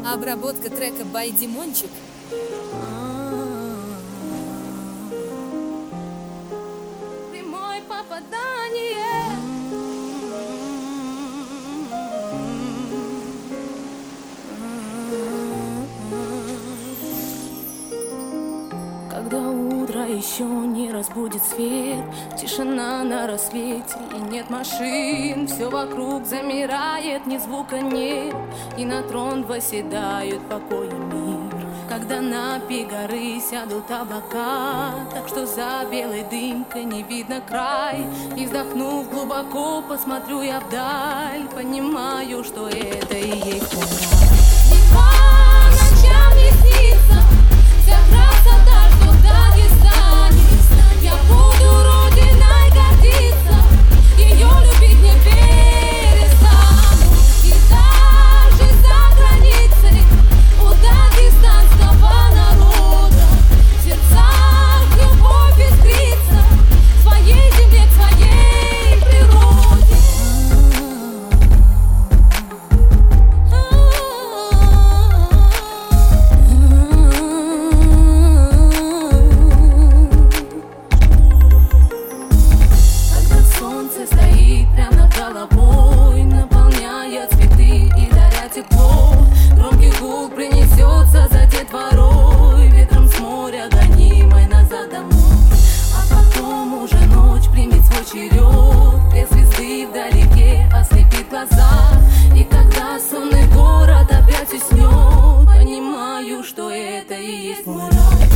Обработка трека by Димончик. Прямое попадание. Когда утро еще не разбудит свет, тишина на рассвете и нет машин, все вокруг замирает, ни звука нет, и на трон восседают покой и мир. Когда на пик горы сядут облака, так что за белой дымкой не видно край, и вздохнув глубоко, посмотрю я вдаль, понимаю, что это и есть мой рай. Ночам не снится вся красота, что в Дагестане. Я буду родиной гордиться, ее любить не перестану. И даже за границей у дагестанского народа в сердцах любовь искрится к своей земле, к своей природе. Солнце стоит прямо над головой, наполняя цветы и даря тепло. Громкий гул принесется за детворой, ветром с моря гонимой назад домой. А потом уже ночь примет свой черед, две звезды вдалеке ослепит глаза. И когда сонный город опять уснет, понимаю, что это и есть мой рай.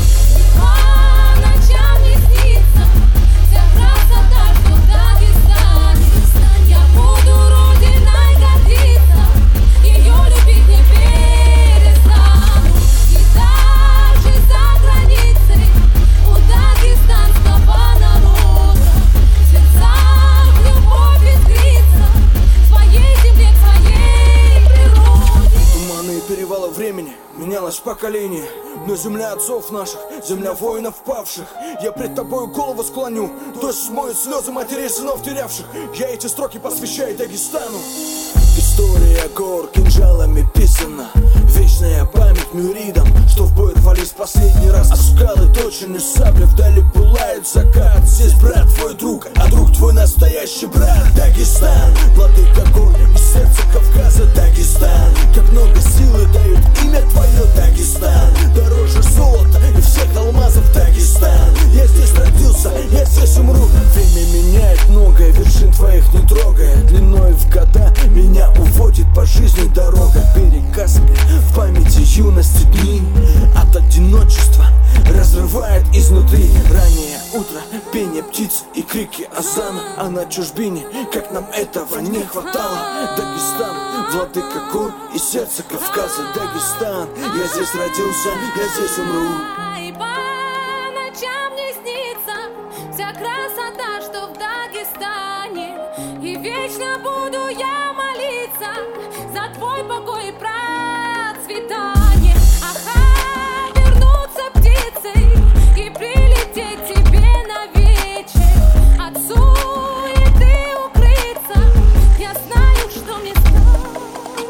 Ночам не снится вся красота, что в Дагестане. Я буду родиной гордиться, ее любить не перестану. И даже за границей у дагестанского народа в сердцах любовь искрится к своей земле, к своей природе. Туманы и перевалы времени менялось поколение, но земля отцов наших, земля воинов павших. Я пред тобою голову склоню, дождь смоет слезы матерей сынов терявших. Я эти строки посвящаю Дагестану. История гор кинжалами писана, вечная память мюридам, что в бой рвались последний раз. А скалы точены сабли, вдали пылает закат. Здесь брат твой друг, а друг твой настоящий брат. Дагестан, владыка гор и сердце Кавказа. Дагестан, как много силы дает имя твое. Дагестан, дороже золота и всех алмазов. Дагестан, я здесь родился, я здесь умру. Время меняет многое, вершин твоих не трогая. Длиной в года меня уводит по жизни дорога. Берег Каспия, в памяти юности дни от одиночества разрывает изнутри. Раннее утро, пение птиц и крики азана. А на чужбине, как нам этого не хватало. Дагестан, владыка гор и сердце Кавказа. Дагестан, я здесь родился, я здесь умру. И по ночам не снится вся красота, что в Дагестане. И вечно буду я молиться за твой покой и процветание. Ага, вернуться птицей и прилететь тебе на вечер. От суеты укрыться, я знаю, что мне станет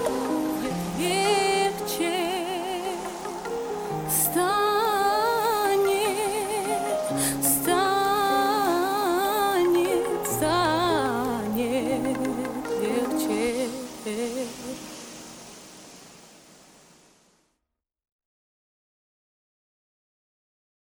легче. Станет легче.